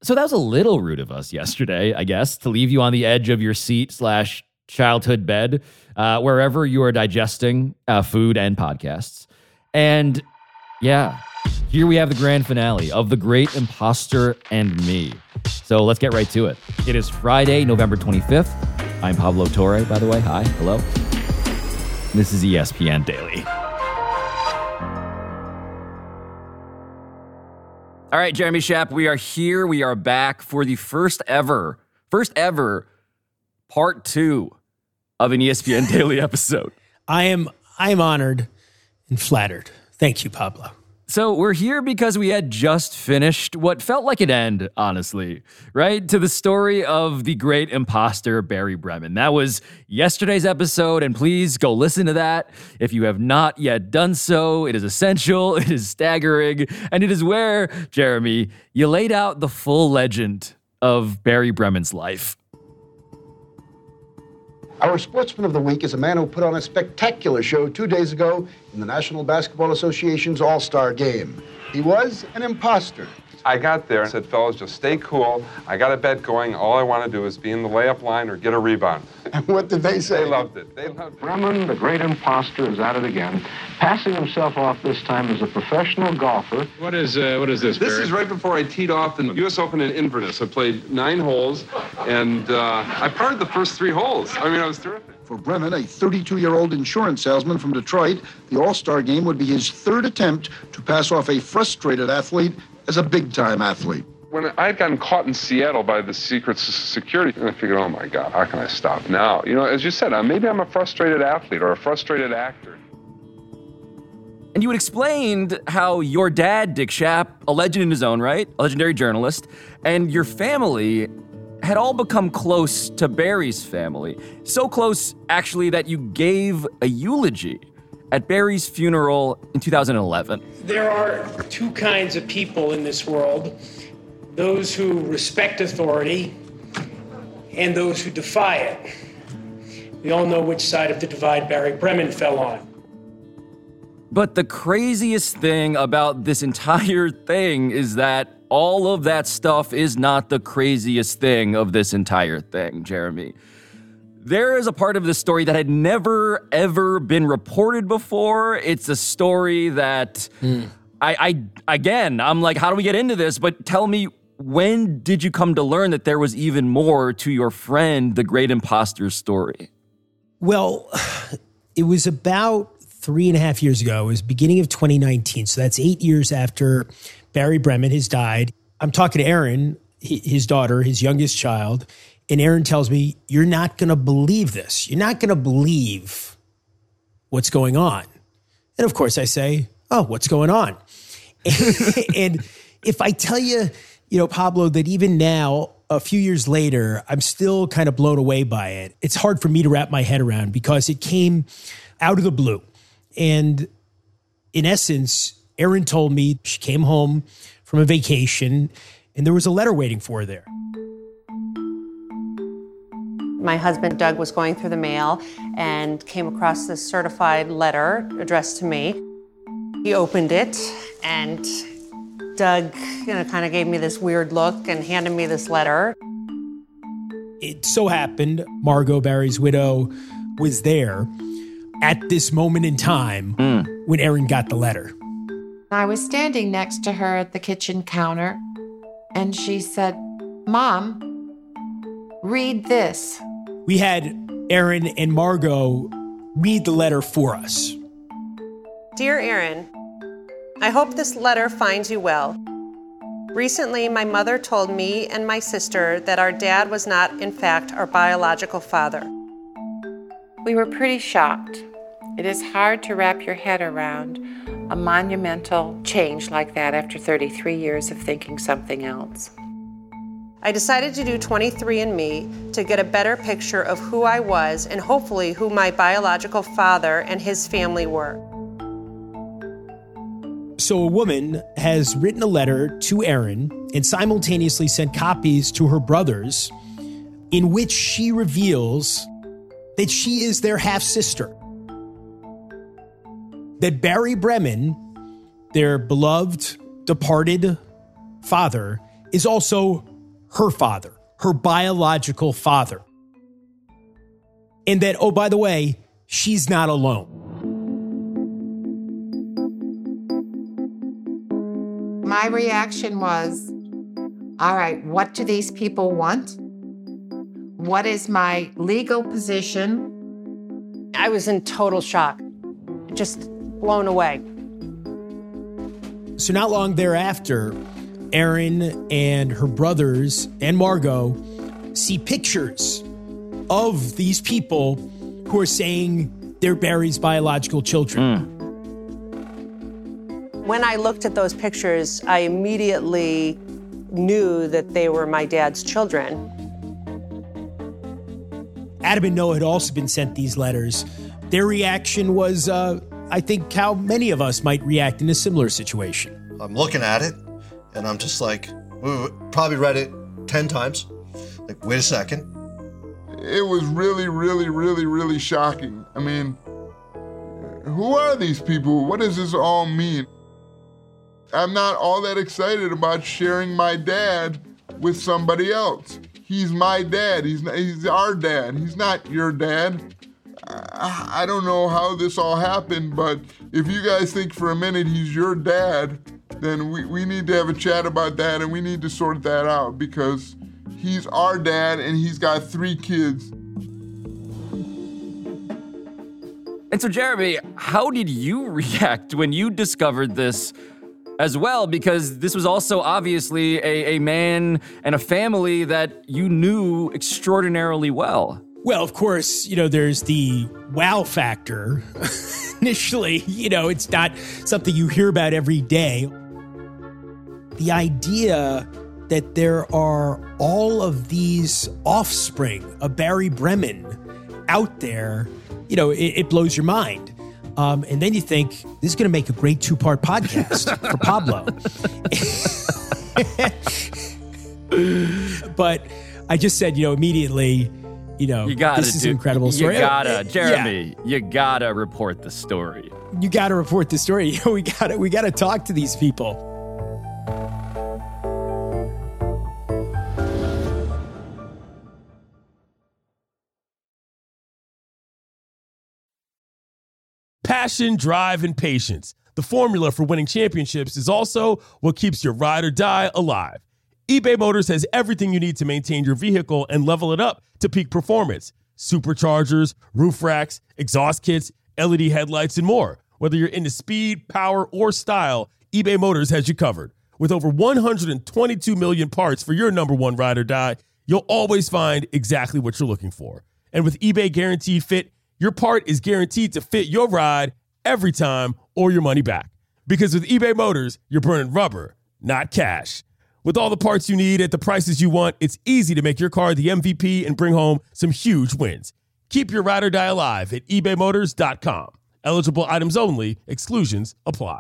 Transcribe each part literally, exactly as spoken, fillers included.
So that was a little rude of us yesterday, I guess, to leave you on the edge of your seat slash childhood bed, uh, wherever you are digesting uh, food and podcasts. And yeah, here we have the grand finale of The Great Imposter and Me. So let's get right to it. It is Friday, November twenty-fifth. I'm Pablo Torre, by the way. Hi, hello. This is E S P N Daily. All right, Jeremy Schaap, we are here. We are back for the first ever, first ever part two of an E S P N Daily episode. I am I am honored and flattered. Thank you, Pablo. So we're here because we had just finished what felt like an end, honestly, right? To the story of the great imposter, Barry Bremen. That was yesterday's episode, and please go listen to that. If you have not yet done so, it is essential, it is staggering, and it is where, Jeremy, you laid out the full legend of Barry Bremen's life. Our Sportsman of the Week is a man who put on a spectacular show two days ago in the National Basketball Association's All-Star Game. He was an imposter. I got there and said, fellas, just stay cool. I got a bet going. All I want to do is be in the layup line or get a rebound. And what did they say? They loved it. They loved it. Bremen, the great imposter, is at it again, passing himself off this time as a professional golfer. What is uh, what is this, This Barry? is right before I teed off the U S Open in Inverness. I played nine holes, and uh, I parred the first three holes. I mean, I was terrific. For Bremen, a thirty-two-year-old insurance salesman from Detroit, the All-Star Game would be his third attempt to pass off a frustrated athlete as a big-time athlete. When I had gotten caught in Seattle by the Secret Security, and I figured, oh my God, how can I stop now? You know, as you said, uh, maybe I'm a frustrated athlete or a frustrated actor. And you had explained how your dad, Dick Schaap, a legend in his own right, a legendary journalist, and your family had all become close to Barry's family. So close, actually, that you gave a eulogy at Barry's funeral in two thousand eleven. There are two kinds of people in this world: those who respect authority and those who defy it. We all know which side of the divide Barry Bremen fell on. But the craziest thing about this entire thing is that all of that stuff is not the craziest thing of this entire thing, Jeremy. There is a part of this story that had never, ever been reported before. It's a story that mm. I, I, again, I'm like, how do we get into this? But tell me, when did you come to learn that there was even more to your friend, the great imposter's story? Well, it was about three and a half years ago. It was beginning of twenty nineteen. So that's eight years after Barry Bremen has died. I'm talking to Erin, his daughter, his youngest child. And Erin tells me, you're not going to believe this. You're not going to believe what's going on. And of course I say, oh, what's going on? And if I tell you, you know, Pablo, that even now, a few years later, I'm still kind of blown away by it. It's hard for me to wrap my head around because it came out of the blue. And in essence, Erin told me she came home from a vacation and there was a letter waiting for her there. My husband, Doug, was going through the mail and came across this certified letter addressed to me. He opened it, and Doug, you know, kind of gave me this weird look and handed me this letter. It so happened Margot, Barry's widow, was there at this moment in time mm. when Erin got the letter. I was standing next to her at the kitchen counter, and she said, "Mom, read this." We had Erin and Margot read the letter for us. Dear Erin, I hope this letter finds you well. Recently, my mother told me and my sister that our dad was not, in fact, our biological father. We were pretty shocked. It is hard to wrap your head around a monumental change like that after thirty-three years of thinking something else. I decided to do twenty-three and me to get a better picture of who I was and hopefully who my biological father and his family were. So a woman has written a letter to Erin and simultaneously sent copies to her brothers in which she reveals that she is their half-sister. That Barry Bremen, their beloved, departed father, is also her father, her biological father. And that, oh, by the way, she's not alone. My reaction was, all right, what do these people want? What is my legal position? I was in total shock, just blown away. So not long thereafter, Erin and her brothers and Margot see pictures of these people who are saying they're Barry's biological children. Mm. When I looked at those pictures, I immediately knew that they were my dad's children. Adam and Noah had also been sent these letters. Their reaction was, uh, I think, how many of us might react in a similar situation. I'm looking at it, and I'm just like, we probably read it ten times. Like, wait a second. It was really, really, really, really shocking. I mean, who are these people? What does this all mean? I'm not all that excited about sharing my dad with somebody else. He's my dad. He's not, he's our dad. He's not your dad. I, I don't know how this all happened, but if you guys think for a minute he's your dad, then we, we need to have a chat about that, and we need to sort that out, because he's our dad and he's got three kids. And so, Jeremy, how did you react when you discovered this as well? Because this was also obviously a, a man and a family that you knew extraordinarily well. Well, of course, you know, there's the wow factor. Initially, you know, it's not something you hear about every day. The idea that there are all of these offspring of Barry Bremen out there, you know, it, it blows your mind. Um, and then you think, this is going to make a great two-part podcast for Pablo. But I just said, you know, immediately, you know, you gotta this is do, an incredible story. You gotta, Jeremy, yeah. you gotta report the story. You gotta report the story. You know, we gotta, we gotta talk to these people. Passion, drive, and patience. The formula for winning championships is also what keeps your ride or die alive. eBay Motors has everything you need to maintain your vehicle and level it up to peak performance. Superchargers, roof racks, exhaust kits, L E D headlights, and more. Whether you're into speed, power, or style, eBay Motors has you covered. With over one hundred twenty-two million parts for your number one ride or die, you'll always find exactly what you're looking for. And with eBay Guaranteed Fit, your part is guaranteed to fit your ride every time or your money back. Because with eBay Motors, you're burning rubber, not cash. With all the parts you need at the prices you want, it's easy to make your car the M V P and bring home some huge wins. Keep your ride or die alive at ebay motors dot com. Eligible items only. Exclusions apply.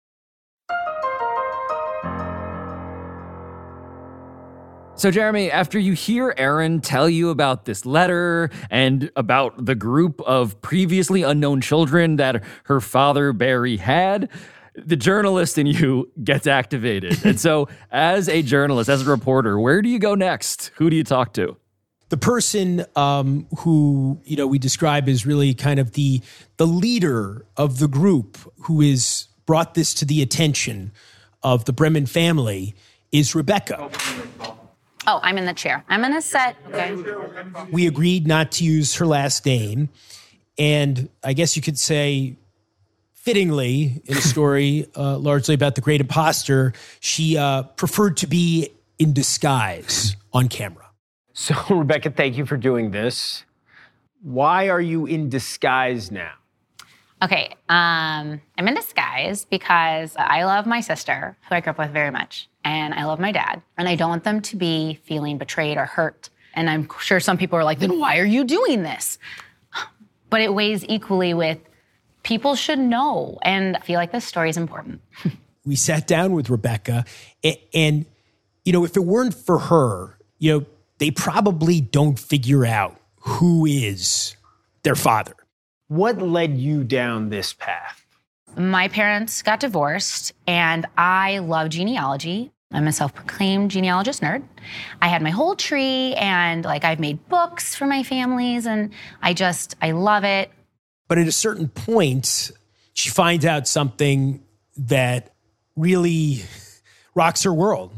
So, Jeremy, after you hear Erin tell you about this letter and about the group of previously unknown children that her father, Barry, had, the journalist in you gets activated. And so, as a journalist, as a reporter, where do you go next? Who do you talk to? The person um, who, you know, we describe as really kind of the the leader of the group who has brought this to the attention of the Bremen family is Rebecca. Oh, I'm in the chair. I'm in a set. Okay. We agreed not to use her last name. And I guess you could say, fittingly, in a story uh, largely about the great imposter, she uh, preferred to be in disguise on camera. So, Rebecca, thank you for doing this. Why are you in disguise now? Okay, um, I'm in disguise because I love my sister, who I grew up with very much, and I love my dad, and I don't want them to be feeling betrayed or hurt. And I'm sure some people are like, then why are you doing this? But it weighs equally with people should know, and I feel like this story is important. We sat down with Rebecca, and, and, you know, if it weren't for her, you know, they probably don't figure out who is their father. What led you down this path? My parents got divorced, and I love genealogy. I'm a self-proclaimed genealogist nerd. I had my whole tree, and like I've made books for my families, and I just, I love it. But at a certain point, she finds out something that really rocks her world.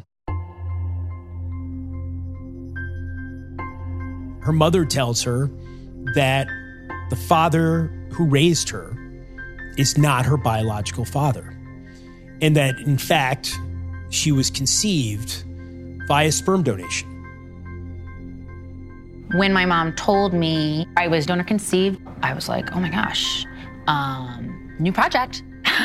Her mother tells her that the father who raised her is not her biological father, and that, in fact, she was conceived via sperm donation. When my mom told me I was donor conceived, I was like, oh my gosh, um, new project.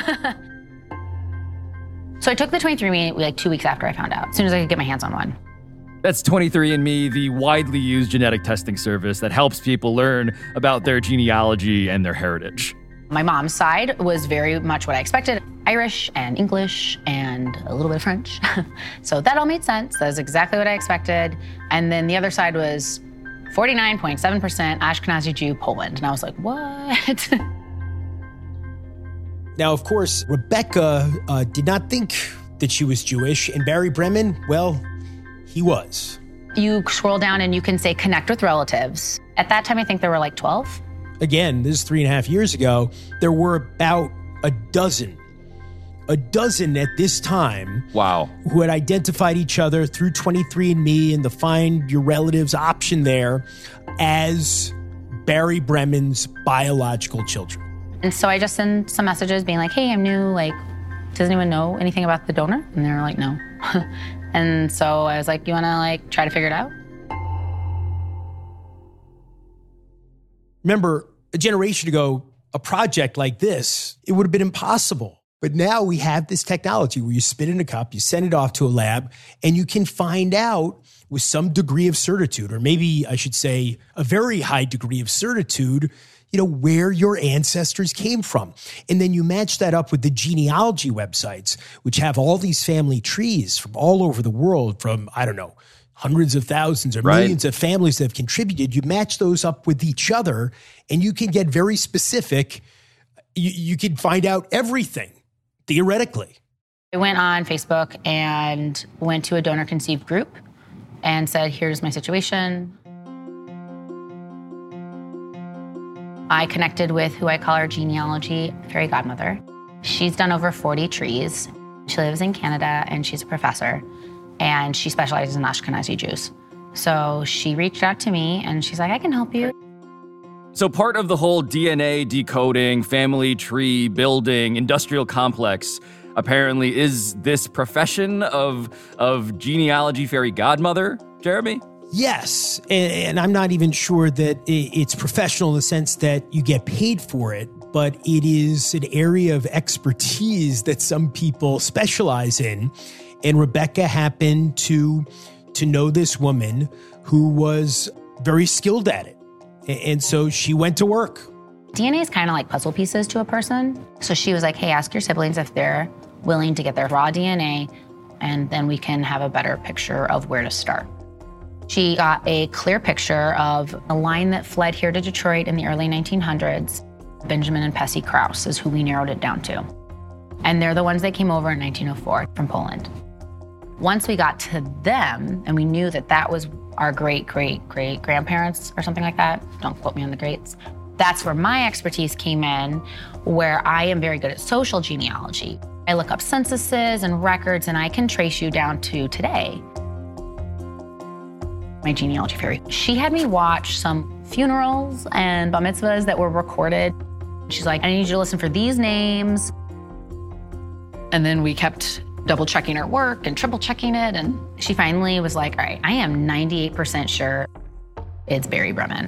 So I took the twenty-three and me like two weeks after I found out, as soon as I could get my hands on one. That's twenty-three and me, the widely used genetic testing service that helps people learn about their genealogy and their heritage. My mom's side was very much what I expected. Irish and English and a little bit of French. So that all made sense. That was exactly what I expected. And then the other side was forty-nine point seven percent Ashkenazi Jew, Poland. And I was like, what? Now, of course, Rebecca uh, did not think that she was Jewish. And Barry Bremen, well, he was. You scroll down and you can say connect with relatives. At that time, I think there were like twelve. Again, this is three and a half years ago. There were about a dozen, a dozen at this time. Wow. Who had identified each other through twenty-three and me and the Find Your Relatives option there as Barry Bremen's biological children. And so I just sent some messages being like, hey, I'm new. Like, does anyone know anything about the donor? And they were like, no. And so I was like, you want to like try to figure it out? Remember, a generation ago, a project like this, it would have been impossible. But now we have this technology where you spit in a cup, you send it off to a lab, and you can find out with some degree of certitude, or maybe I should say a very high degree of certitude, you know, where your ancestors came from. And then you match that up with the genealogy websites, which have all these family trees from all over the world from, I don't know, hundreds of thousands or right. millions of families that have contributed. You match those up with each other, and you can get very specific. You, you can find out everything, theoretically. I went on Facebook and went to a donor-conceived group and said, here's my situation. I connected with who I call our genealogy fairy godmother. She's done over forty trees. She lives in Canada, and she's a professor, and she specializes in Ashkenazi Jews. So she reached out to me, and she's like, I can help you. So part of the whole D N A decoding, family tree building, industrial complex apparently is this profession of, of genealogy fairy godmother, Jeremy? Yes, and, and I'm not even sure that it's professional in the sense that you get paid for it, but it is an area of expertise that some people specialize in. And Rebecca happened to, to know this woman who was very skilled at it. And so she went to work. D N A is kind of like puzzle pieces to a person. So she was like, hey, ask your siblings if they're willing to get their raw D N A, and then we can have a better picture of where to start. She got a clear picture of a line that fled here to Detroit in the early nineteen hundreds. Benjamin and Pessy Krause is who we narrowed it down to. And they're the ones that came over in nineteen oh four from Poland. Once we got to them, and we knew that that was our great, great, great grandparents or something like that, don't quote me on the greats, that's where my expertise came in, where I am very good at social genealogy. I look up censuses and records, and I can trace you down to today. My genealogy fairy. She had me watch some funerals and bar mitzvahs that were recorded. She's like, I need you to listen for these names. And then we kept double checking her work and triple checking it. And she finally was like, all right, I am ninety-eight percent sure it's Barry Bremen.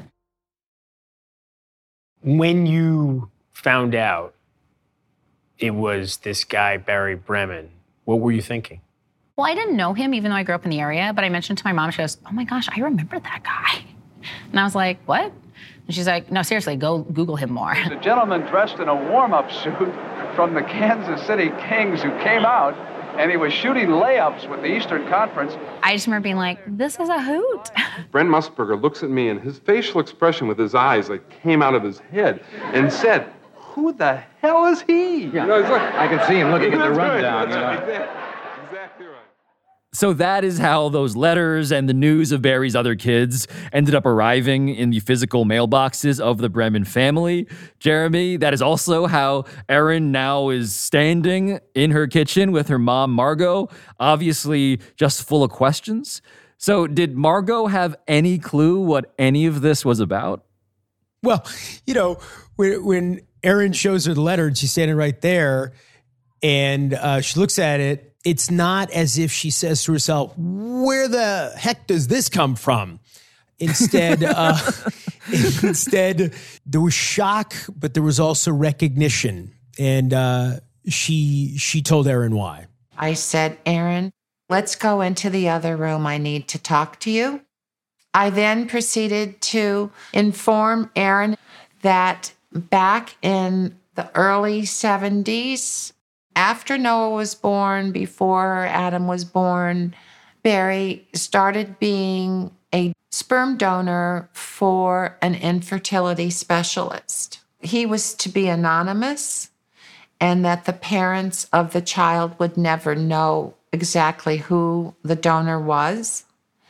When you found out it was this guy, Barry Bremen, what were you thinking? Well, I didn't know him, even though I grew up in the area, but I mentioned to my mom, she goes, oh my gosh, I remember that guy. And I was like, what? And she's like, no, seriously, go Google him more. The gentleman dressed in a warm-up suit from the Kansas City Kings who came out, and he was shooting layups with the Eastern Conference. I just remember being like, this is a hoot. Brent Musburger looks at me, and his facial expression with his eyes like came out of his head and said, who the hell is he? Yeah. You know, like, I can see him looking at the rundown. Right. You know. Exactly right. So that is how those letters and the news of Barry's other kids ended up arriving in the physical mailboxes of the Bremen family. Jeremy, that is also how Erin now is standing in her kitchen with her mom, Margot, obviously just full of questions. So did Margot have any clue what any of this was about? Well, you know, when, when Erin shows her the letter and she's standing right there and uh, she looks at it, it's not as if she says to herself, where the heck does this come from? Instead, uh, instead, there was shock, but there was also recognition. And uh, she she told Erin why. I said, Erin, let's go into the other room. I need to talk to you. I then proceeded to inform Erin that back in the early seventies, after Noah was born, before Adam was born, Barry started being a sperm donor for an infertility specialist. He was to be anonymous, and that the parents of the child would never know exactly who the donor was,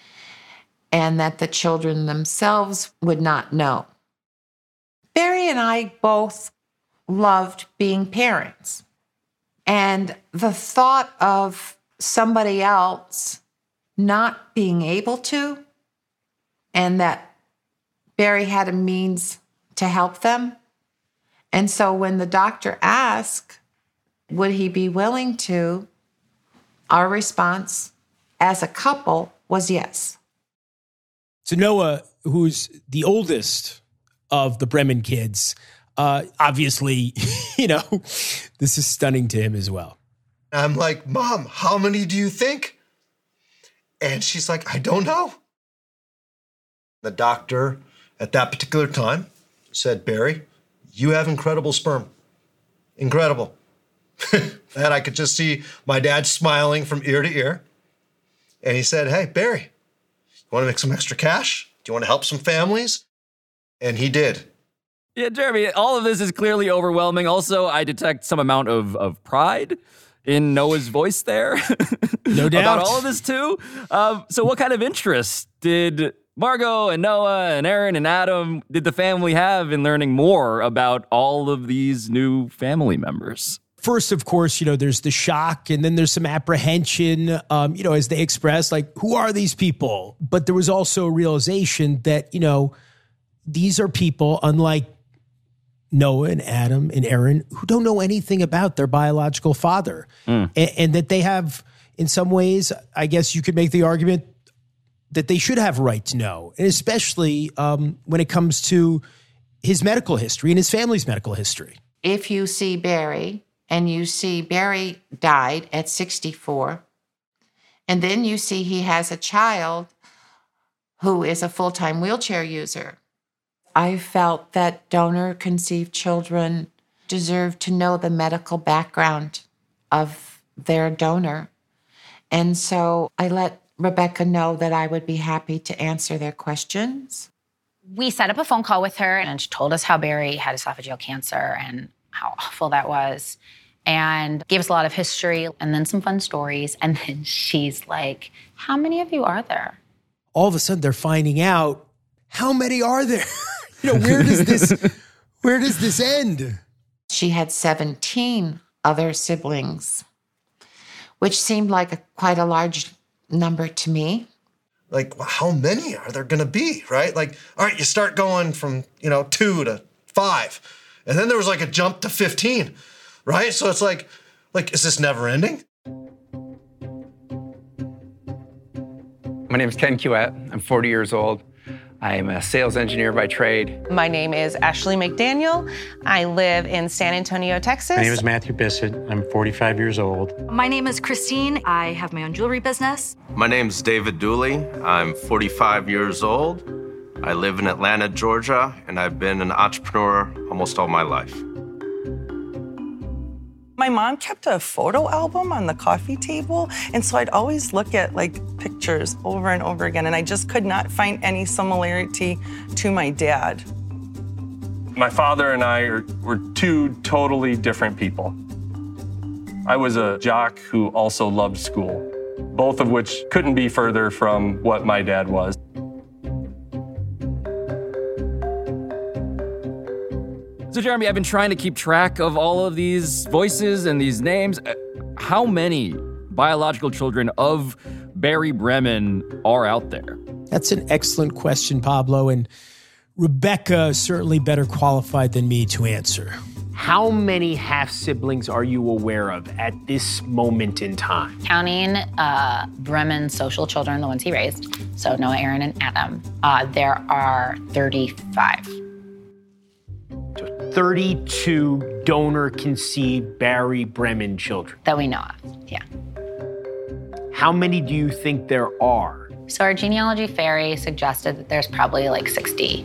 and that the children themselves would not know. Barry and I both loved being parents. And the thought of somebody else not being able to, and that Barry had a means to help them. And so when the doctor asked, would he be willing to, our response as a couple was yes. So Noah, who's the oldest of the Bremen kids, Uh, obviously, you know, this is stunning to him as well. I'm like, Mom, how many do you think? And she's like, I don't know. The doctor at that particular time said, Barry, you have incredible sperm. Incredible. And I could just see my dad smiling from ear to ear. And he said, hey, Barry, you want to make some extra cash? Do you want to help some families? And he did. Yeah, Jeremy, all of this is clearly overwhelming. Also, I detect some amount of, of pride in Noah's voice there. No doubt. About all of this, too. Um, so what kind of interest did Margot and Noah and Erin and Adam, did the family have in learning more about all of these new family members? First, of course, you know, there's the shock, and then there's some apprehension, um, you know, as they express, like, who are these people? But there was also a realization that, you know, these are people, unlike Noah and Adam and Erin, who don't know anything about their biological father. Mm. And, and that they have, in some ways, I guess you could make the argument that they should have a right to know. And especially um, when it comes to his medical history and his family's medical history. If you see Barry and you see Barry died at sixty-four, and then you see he has a child who is a full-time wheelchair user, I felt that donor-conceived children deserve to know the medical background of their donor. And so I let Rebecca know that I would be happy to answer their questions. We set up a phone call with her, and she told us how Barry had esophageal cancer and how awful that was, and gave us a lot of history and then some fun stories. And then she's like, how many of you are there? All of a sudden, they're finding out, how many are there? You know, where does this, where does this end? She had seventeen other siblings, which seemed like a, quite a large number to me. Like, well, how many are there going to be, right? Like, all right, you start going from, you know, two to five. And then there was like a jump to fifteen, right? So it's like, like, is this never ending? My name is Ken Cuette. I'm forty years old. I'm a sales engineer by trade. My name is Ashley McDaniel. I live in San Antonio, Texas. My name is Matthew Bissett. I'm forty-five years old. My name is Christine. I have my own jewelry business. My name's David Dooley. I'm forty-five years old. I live in Atlanta, Georgia, and I've been an entrepreneur almost all my life. My mom kept a photo album on the coffee table, and so I'd always look at like pictures over and over again, and I just could not find any similarity to my dad. My father and I are, were two totally different people. I was a jock who also loved school. both of which couldn't be further from what my dad was. So, Jeremy, I've been trying to keep track of all of these voices and these names. How many biological children of Barry Bremen are out there? That's an excellent question, Pablo, and Rebecca is certainly better qualified than me to answer. How many half-siblings are you aware of at this moment in time? Counting uh, Bremen's social children, the ones he raised, so Noah, Aaron, and Adam, uh, there are thirty-five. So thirty-two donor-conceived Barry Bremen children. That we know of, yeah. How many do you think there are? So our genealogy fairy suggested that there's probably like sixty.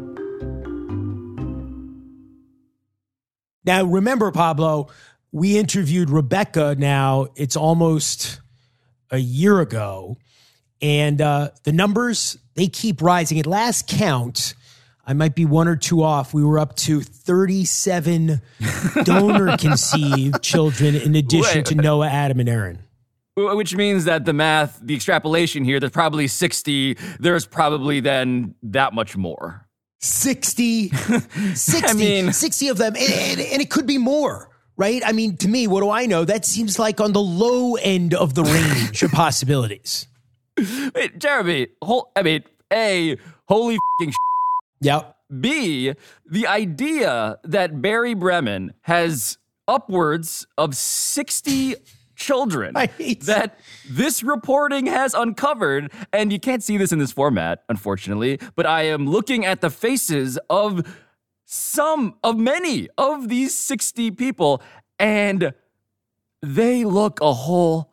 Now, remember, Pablo, we interviewed Rebecca now, it's almost a year ago, and uh, the numbers, they keep rising. At last count, I might be one or two off, we were up to thirty-seven donor-conceived children in addition Wait. to Noah, Adam, and Aaron. Which means that the math, the extrapolation here, there's probably sixty. There's probably then that much more. sixty, sixty, I mean, sixty of them, and, and, and it could be more, right? I mean, to me, what do I know? That seems like on the low end of the range of possibilities. Wait, Jeremy, whole, I mean, A, holy f***ing sh**. Yep. B, the idea that Barry Bremen has upwards of sixty children that this reporting has uncovered, and you can't see this in this format, unfortunately, but I am looking at the faces of some, of many of these sixty people, and they look a whole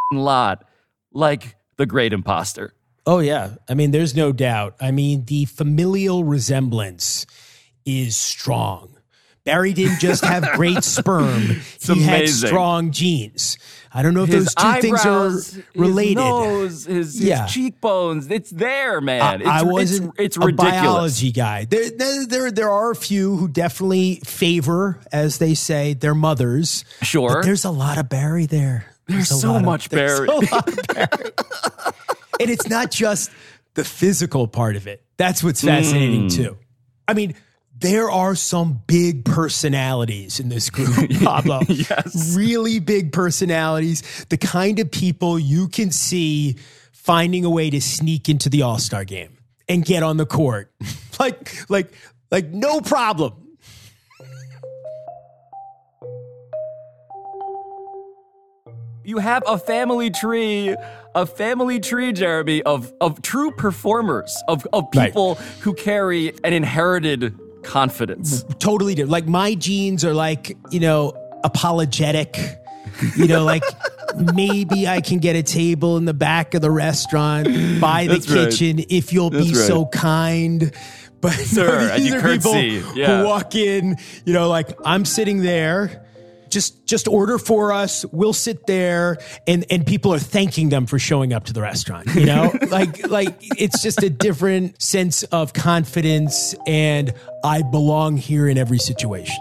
lot like the Great Imposter. Oh, yeah. I mean, there's no doubt. I mean, the familial resemblance is strong. Barry didn't just have great sperm. It's he amazing. had strong genes. I don't know if His those two eyebrows, things are related. His nose, his, his Yeah. cheekbones, it's there, man. I, It's, I wasn't it's, it's a ridiculous. biology guy. There, there, there, there are a few who definitely favor, as they say, their mothers. Sure. But there's a lot of Barry there. There's a so lot of- much there's Barry. a lot of Barry. And it's not just the physical part of it. That's what's fascinating, Mm. too. I mean, there are some big personalities in this group, Pablo. Yes. Really big personalities. The kind of people you can see finding a way to sneak into the All-Star game and get on the court. like, like, like no problem. You have a family tree, a family tree, Jeremy, of, of true performers, of, of people who carry an inherited confidence. Totally different. Like my genes are like, you know, apologetic, you know, like maybe I can get a table in the back of the restaurant by the That's right. kitchen if you'll be That's right. so kind. But Sir, and these you are people curtsy. Yeah. who walk in, you know, like I'm sitting there. Just just order for us. We'll sit there, and and people are thanking them for showing up to the restaurant. You know, like like it's just a different sense of confidence, and I belong here in every situation.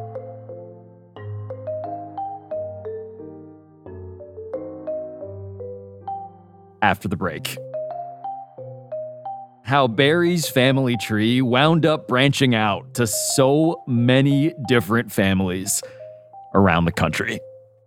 After the break, how Barry's family tree wound up branching out to so many different families around the country.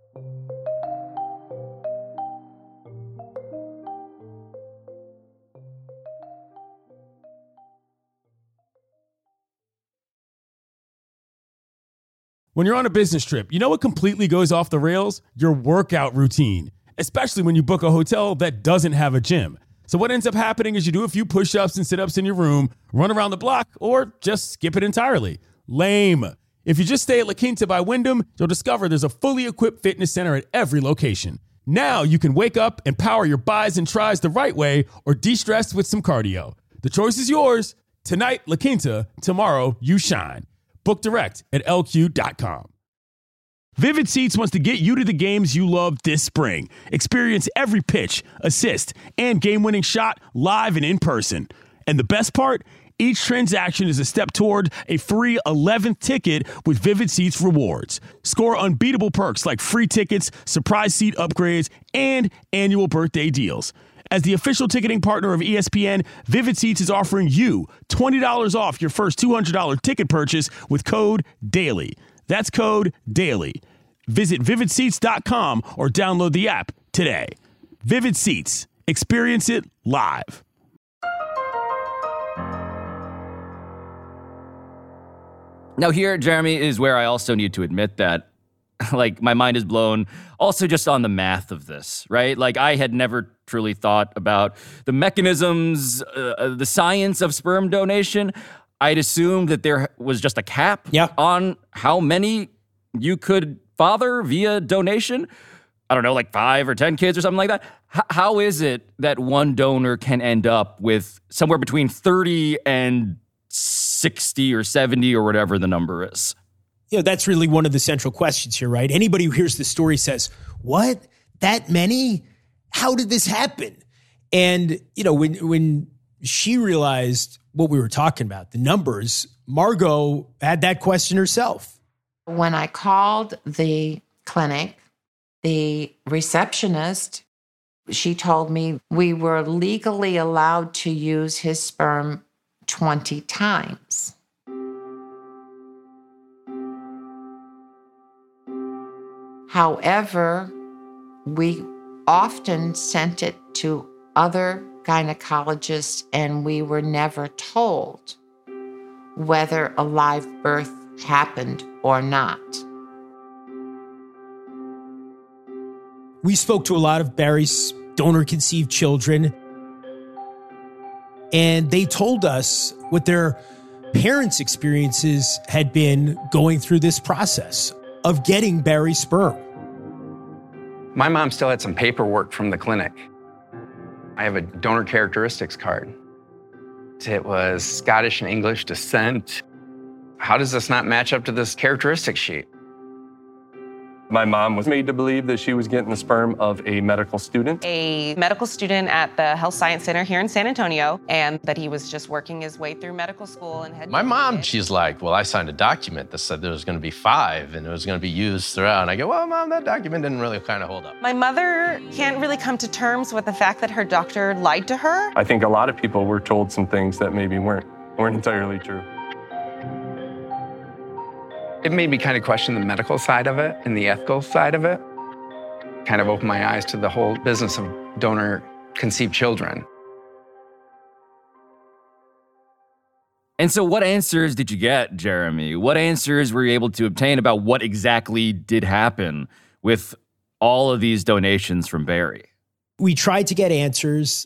When you're on a business trip, you know what completely goes off the rails? Your workout routine, especially when you book a hotel that doesn't have a gym. So what ends up happening is you do a few push-ups and sit-ups in your room, run around the block, or just skip it entirely. Lame. If you just stay at La Quinta by Wyndham, you'll discover there's a fully equipped fitness center at every location. Now you can wake up and power your buys and tries the right way or de-stress with some cardio. The choice is yours. Tonight, La Quinta. Tomorrow, you shine. Book direct at L Q dot com. Vivid Seats wants to get you to the games you love this spring. Experience every pitch, assist, and game-winning shot live and in person. And the best part? Each transaction is a step toward a free eleventh ticket with Vivid Seats rewards. Score unbeatable perks like free tickets, surprise seat upgrades, and annual birthday deals. As the official ticketing partner of E S P N, Vivid Seats is offering you twenty dollars off your first two hundred dollars ticket purchase with code DAILY. That's code DAILY. Visit vivid seats dot com or download the app today. Vivid Seats. Experience it live. Now here, Jeremy, is where I also need to admit that, like, my mind is blown also just on the math of this, right? Like, I had never truly thought about the mechanisms, uh, the science of sperm donation. I'd assumed that there was just a cap yeah. on how many you could father via donation. I don't know, like five or ten kids or something like that. H- how is it that one donor can end up with somewhere between thirty and sixty or seventy or whatever the number is? You know, that's really one of the central questions here, right? Anybody who hears the story says, what? That many? How did this happen? And, you know, when when she realized what we were talking about, the numbers, Margot had that question herself. When I called the clinic, the receptionist, she told me we were legally allowed to use his sperm twenty times. However, we often sent it to other gynecologists, and we were never told whether a live birth happened or not. We spoke to a lot of Barry's donor-conceived children, and they told us what their parents' experiences had been going through this process of getting Barry's sperm. My mom still had some paperwork from the clinic. I have a donor characteristics card. It was Scottish and English descent. How does this not match up to this characteristic sheet? My mom was made to believe that she was getting the sperm of a medical student. A medical student at the Health Science Center here in San Antonio, and that he was just working his way through medical school and had. My mom, she's like, well, I signed a document that said there was going to be five and it was going to be used throughout. And I go, well, Mom, that document didn't really kind of hold up. My mother can't really come to terms with the fact that her doctor lied to her. I think a lot of people were told some things that maybe weren't weren't entirely true. It made me kind of question the medical side of it and the ethical side of it. Kind of opened my eyes to the whole business of donor-conceived children. And so what answers did you get, Jeremy? What answers were you able to obtain about what exactly did happen with all of these donations from Barry? We tried to get answers.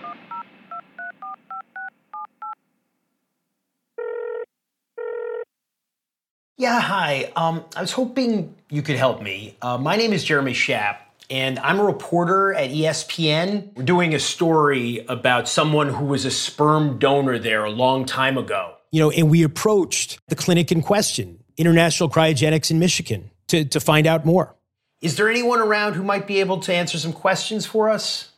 Yeah, hi. Um, I was hoping you could help me. Uh, my name is Jeremy Schaap, and I'm a reporter at E S P N. We're doing a story about someone who was a sperm donor there a long time ago. You know, and we approached the clinic in question, International Cryogenics in Michigan, to, to find out more. Is there anyone around who might be able to answer some questions for us?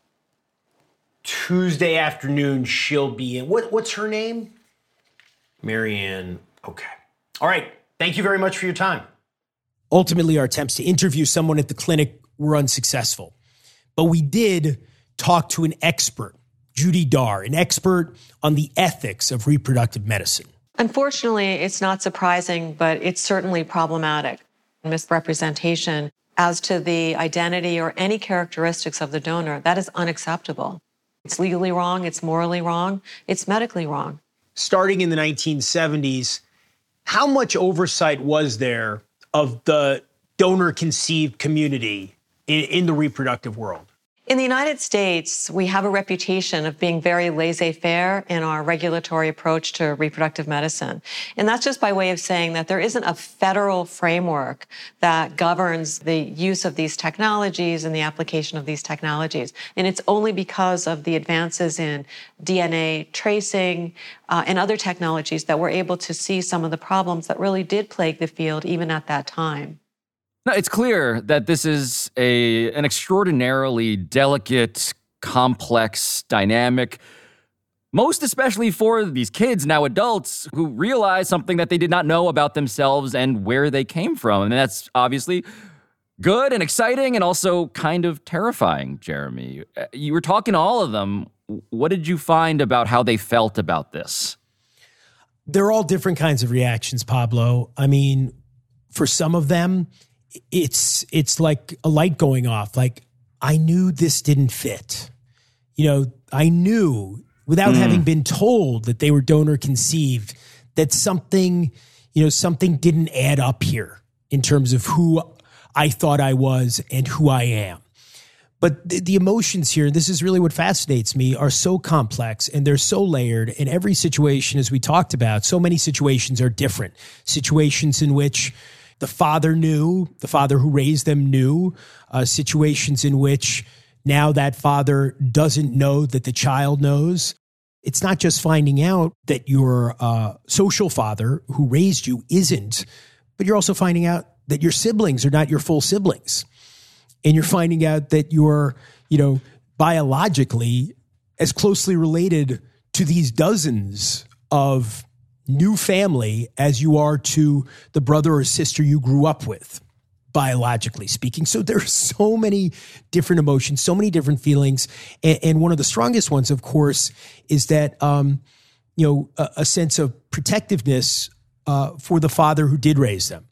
Tuesday afternoon, she'll be in. What, what's her name? Marianne. Okay. All right. Thank you very much for your time. Ultimately, our attempts to interview someone at the clinic were unsuccessful. But we did talk to an expert, Judy Dar, an expert on the ethics of reproductive medicine. Unfortunately, it's not surprising, but it's certainly problematic. Misrepresentation as to the identity or any characteristics of the donor, that is unacceptable. It's legally wrong, it's morally wrong, it's medically wrong. Starting in the nineteen seventies, how much oversight was there of the donor-conceived community in, in the reproductive world? In the United States, we have a reputation of being very laissez-faire in our regulatory approach to reproductive medicine. And that's just by way of saying that there isn't a federal framework that governs the use of these technologies and the application of these technologies. And it's only because of the advances in D N A tracing uh, and other technologies that we're able to see some of the problems that really did plague the field even at that time. Now, it's clear that this is a an extraordinarily delicate, complex dynamic. Most especially for these kids, now adults, who realize something that they did not know about themselves and where they came from. And that's obviously good and exciting and also kind of terrifying, Jeremy. You were talking to all of them. What did you find about how they felt about this? They're all different kinds of reactions, Pablo. I mean, for some of them, it's it's like a light going off. Like, I knew this didn't fit. You know, I knew without mm. having been told that they were donor conceived, that something, you know, something didn't add up here in terms of who I thought I was and who I am. But the, the emotions here, this is really what fascinates me, are so complex and they're so layered. In every situation, as we talked about, so many situations are different. Situations in which the father knew, the father who raised them knew, uh, situations in which now that father doesn't know that the child knows. It's not just finding out that your uh, social father who raised you isn't, but you're also finding out that your siblings are not your full siblings. And you're finding out that you're, you know, biologically as closely related to these dozens of new family as you are to the brother or sister you grew up with, biologically speaking. So there's so many different emotions, so many different feelings. And, and one of the strongest ones, of course, is that, um, you know, a, a sense of protectiveness uh, for the father who did raise them.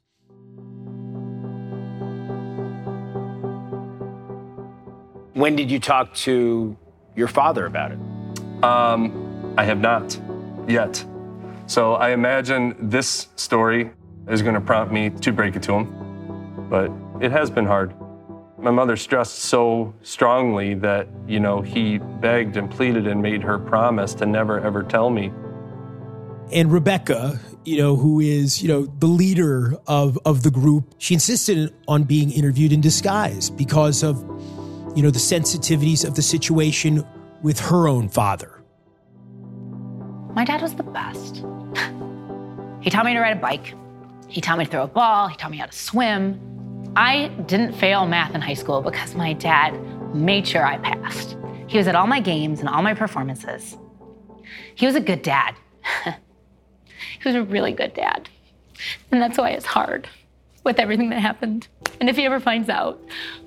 When did you talk to your father about it? Um, I have not yet. So I imagine this story is going to prompt me to break it to him. But it has been hard. My mother stressed so strongly that, you know, he begged and pleaded and made her promise to never, ever tell me. And Rebecca, you know, who is, you know, the leader of, of the group, she insisted on being interviewed in disguise because of, you know, the sensitivities of the situation with her own father. My dad was the best. He taught me to ride a bike. He taught me to throw a ball. He taught me how to swim. I didn't fail math in high school because my dad made sure I passed. He was at all my games and all my performances. He was a good dad. He was a really good dad. And that's why it's hard with everything that happened. And if he ever finds out,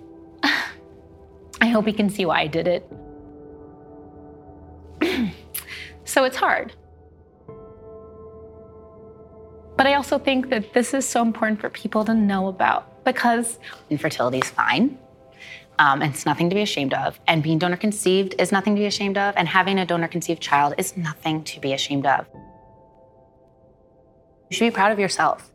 I hope he can see why I did it. So it's hard. But I also think that this is so important for people to know about because infertility is fine. Um, and it's nothing to be ashamed of. And being donor conceived is nothing to be ashamed of. And having a donor conceived child is nothing to be ashamed of. You should be proud of yourself.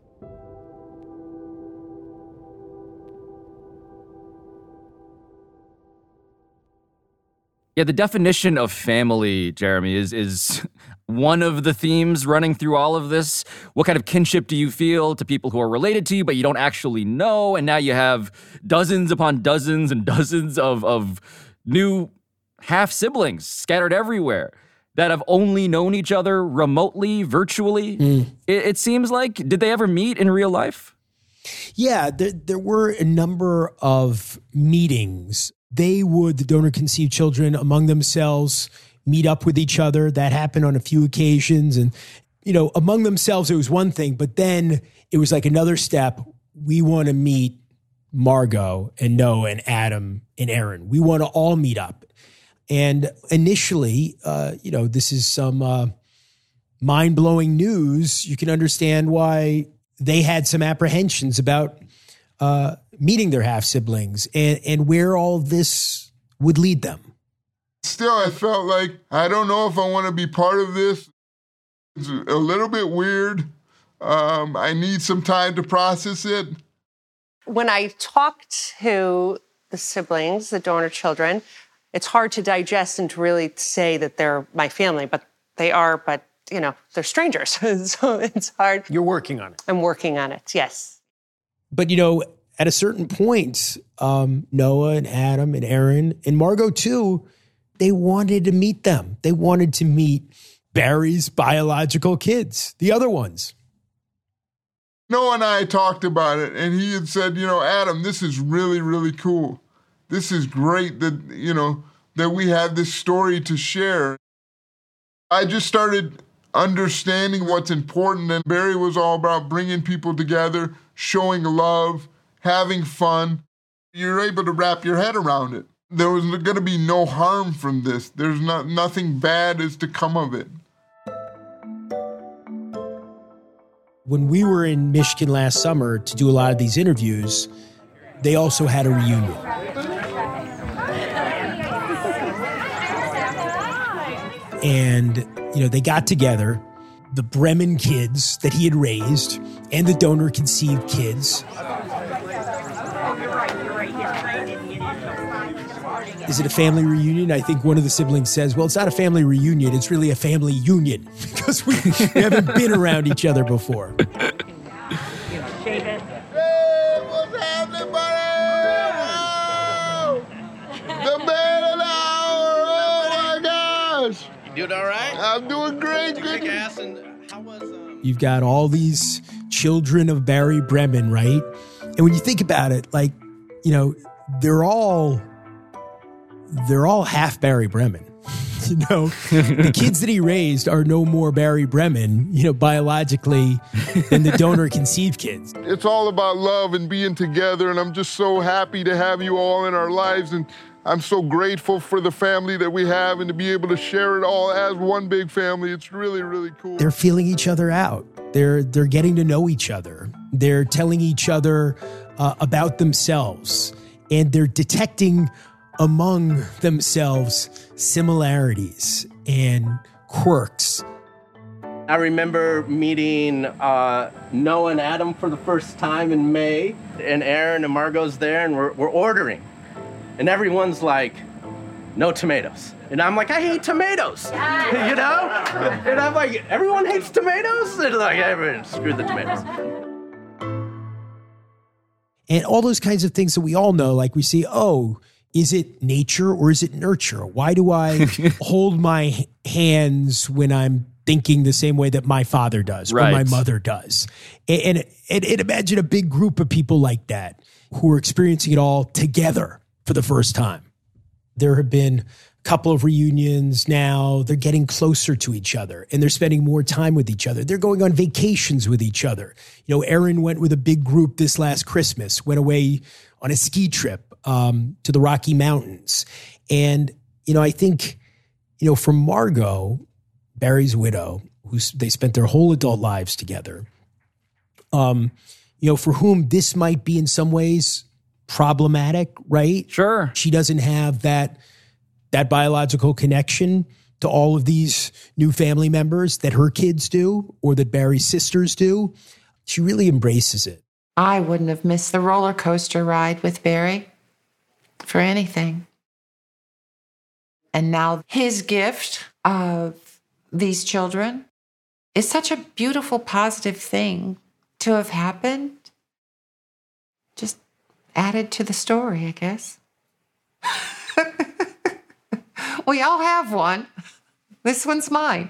Yeah, the definition of family, Jeremy, is is one of the themes running through all of this. What kind of kinship do you feel to people who are related to you, but you don't actually know? And now you have dozens upon dozens and dozens of, of new half-siblings scattered everywhere that have only known each other remotely, virtually. Mm. It, it seems like, did they ever meet in real life? Yeah, there, there were a number of meetings. They would, the donor-conceived children, among themselves, meet up with each other. That happened on a few occasions. And, you know, among themselves, it was one thing, but then it was like another step. We want to meet Margot and Noah and Adam and Aaron. We want to all meet up. And initially, uh, you know, this is some uh, mind-blowing news. You can understand why they had some apprehensions about uh, meeting their half-siblings and, and where all this would lead them. Still, I felt like, I don't know if I want to be part of this. It's a little bit weird. Um, I need some time to process it. When I talk to the siblings, the donor children, it's hard to digest and to really say that they're my family, but they are, but, you know, they're strangers. So it's hard. You're working on it. I'm working on it, yes. But, you know, at a certain point, um, Noah and Adam and Aaron and Margot, too, they wanted to meet them. They wanted to meet Barry's biological kids, the other ones. Noah and I talked about it, and he had said, you know, Adam, this is really, really cool. This is great that, you know, that we have this story to share. I just started understanding what's important, and Barry was all about bringing people together, showing love, having fun. You're able to wrap your head around it. There was going to be no harm from this. There's not, nothing bad is to come of it. When we were in Michigan last summer to do a lot of these interviews, they also had a reunion. And, you know, they got together, the Bremen kids that he had raised and the donor-conceived kids. Is it a family reunion? I think one of the siblings says, well, it's not a family reunion. It's really a family union because we, we haven't been around each other before. Hey, what's happening, buddy? Whoa! The man of the hour! Oh, my gosh! You doing all right? I'm doing great. Good. Ass and how was, um... You've got all these children of Barry Bremen, right? And when you think about it, like, you know, they're all... They're all half Barry Bremen. You know, the kids that he raised are no more Barry Bremen, you know, biologically than the donor conceived kids. It's all about love and being together, and I'm just so happy to have you all in our lives, and I'm so grateful for the family that we have and to be able to share it all as one big family. It's really, really cool. They're feeling each other out. They're they're getting to know each other. They're telling each other uh, about themselves, and they're detecting among themselves similarities and quirks. I remember meeting uh, Noah and Adam for the first time in May, and Aaron and Margot's there, and we're, we're ordering. And everyone's like, no tomatoes. And I'm like, I hate tomatoes, you know? And I'm like, everyone hates tomatoes? And like, everyone, screw the tomatoes. And all those kinds of things that we all know, like we see, oh, is it nature or is it nurture? Why do I hold my hands when I'm thinking the same way that my father does Right. or my mother does? And, and, and, and imagine a big group of people like that who are experiencing it all together for the first time. There have been a couple of reunions now. They're getting closer to each other and they're spending more time with each other. They're going on vacations with each other. You know, Aaron went with a big group this last Christmas, went away on a ski trip um, to the Rocky Mountains. And, you know, I think, you know, for Margot, Barry's widow, who they spent their whole adult lives together, um, you know, for whom this might be in some ways problematic, right? Sure. She doesn't have that that biological connection to all of these new family members that her kids do or that Barry's sisters do. She really embraces it. I wouldn't have missed the roller coaster ride with Barry for anything. And now his gift of these children is such a beautiful, positive thing to have happened. Just added to the story, I guess. We all have one. This one's mine.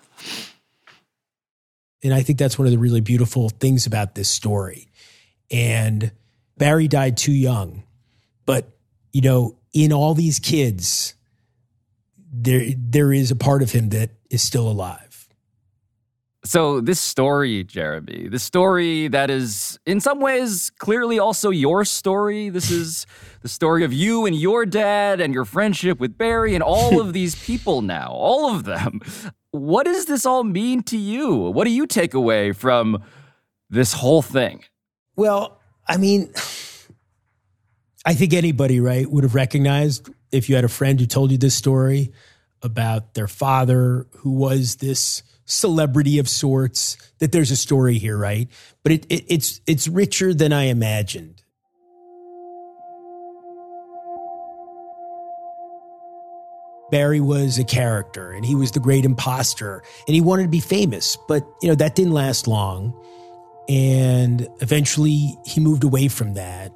And I think that's one of the really beautiful things about this story. And Barry died too young. But, you know, in all these kids, there there is a part of him that is still alive. So this story, Jeremy, the story that is in some ways clearly also your story. This is the story of you and your dad and your friendship with Barry and all of these people now, all of them. What does this all mean to you? What do you take away from this whole thing? Well, I mean, I think anybody, right, would have recognized if you had a friend who told you this story about their father who was this celebrity of sorts, that there's a story here, right? But it, it, it's it's richer than I imagined. Barry was a character and he was the great imposter and he wanted to be famous, but you know that didn't last long. And eventually he moved away from that.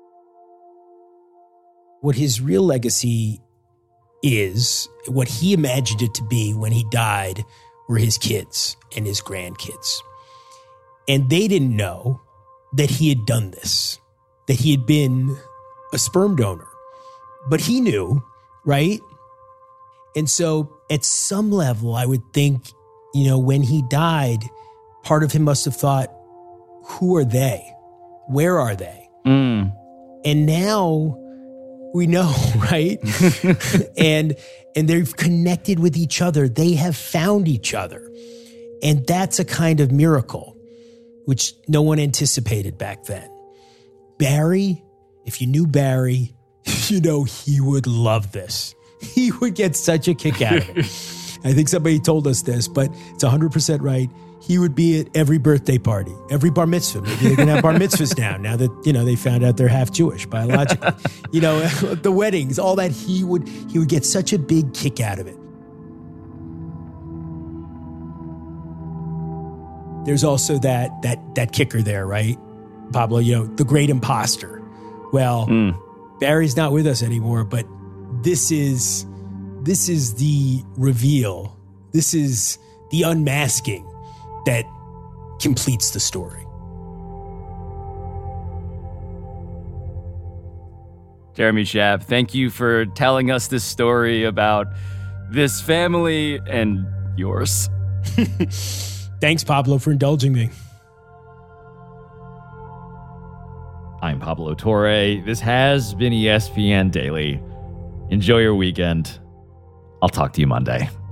What his real legacy is, what he imagined it to be when he died, were his kids and his grandkids. And they didn't know that he had done this, that he had been a sperm donor. But he knew, right? And so at some level, I would think, you know, when he died, part of him must have thought, who are they? Where are they? Mm. And now we know, right? and and they've connected with each other. They have found each other. And that's a kind of miracle, which no one anticipated back then. Barry, if you knew Barry, you know he would love this. He would get such a kick out of it. I think somebody told us this, but it's one hundred percent right. He would be at every birthday party, every bar mitzvah. Maybe they're going to have bar mitzvahs now, now that, you know, they found out they're half Jewish biologically. You know, the weddings, all that, he would he would get such a big kick out of it. There's also that that that kicker there, right? Pablo, you know, the great imposter. Well, mm. Barry's not with us anymore, but this is this is the reveal. This is the unmasking that completes the story. Jeremy Schaap, thank you for telling us this story about this family and yours. Thanks, Pablo, for indulging me. I'm Pablo Torre. This has been E S P N Daily. Enjoy your weekend. I'll talk to you Monday.